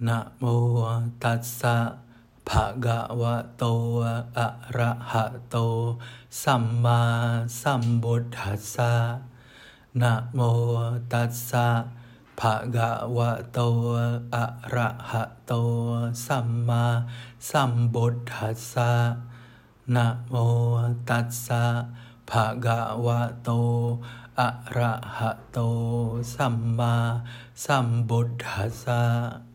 นะโมตัสสะภะคะวะโตอะระหะโตสัมมาสัมพุทธัสสะนะโมตัสสะภะคะวะโตอะระหะโตสัมมาสัมพุทธัสสะนะโมตัสสะภะคะวะโตอะระหะโตสัมมาสัมพุทธัสสะ